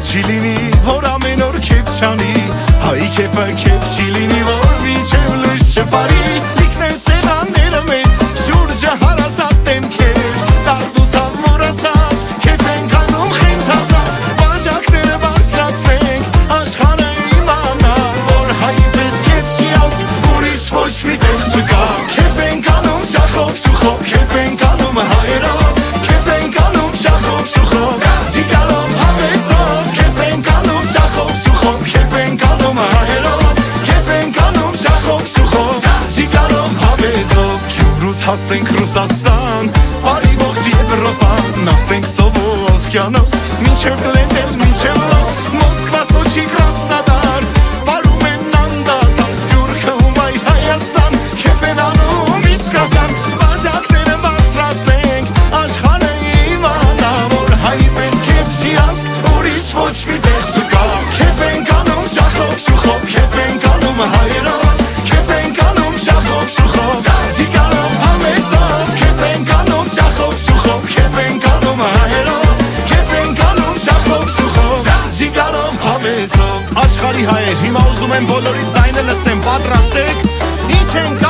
չի լինի, որ ամեն օր քեֆ չանի, հայի քեֆը քեֆ չի լինի, որ մինչև լույս չպարի, լիքն է սեղանները մեր, շուրջը հարազատ դեմքեր, տարդուսավ մորացած, քեֆ ենք անում խենթացած, բաժակները բարձրացնենք, աշխարհը իմանա, որ հայի պես քեֆ չի ասք, ուրիշ ոչ մի տեղ չկա, քեֆ ենք անում շախով շուխով, քեֆ ենք անում հայերով, քեֆ ենք անում շախով շուխով, ցիգարով հավեսով, քեֆ ենք անում շախով շուխով, քեֆ ենք անում հայերով, քեֆ ենք անում շախով շուխով, ցիգարով հավեսով, Քյուրուց հասնենք Ռուսաստան, բարի ողջ Եվրոպան, ասենք ծովով օվկիանոս, մինչև Լենդել, մինչև Լոս, Մոսկվա, Սոչի, Կրասնոդար, վարում են անդադար, Սփյուռքը ու Մայր Հայաստան, քեֆ են անում իսկական, բաժակները բարձրացնենք, աշխարհը իմանա, որ հայի պես քեֆ չի ասք, ուրիշ ոչ մի տեղ չկա, քեֆ ենք անում շախով շուխով, քեֆ ենք անում հայերով, քեֆ ենք անում շախով շուխով, ցիգարով համեսով, քեֆ ենք անում շախով շուխով, քեֆ ենք անում հայերով, քեֆ ենք անում շախով շուխով, ցիգարով համեսով, աշխարհի հայեր, հիմա ուզում եմ բոլորի ձայնը լսեմ, պատրաստ եք, ինչ ենք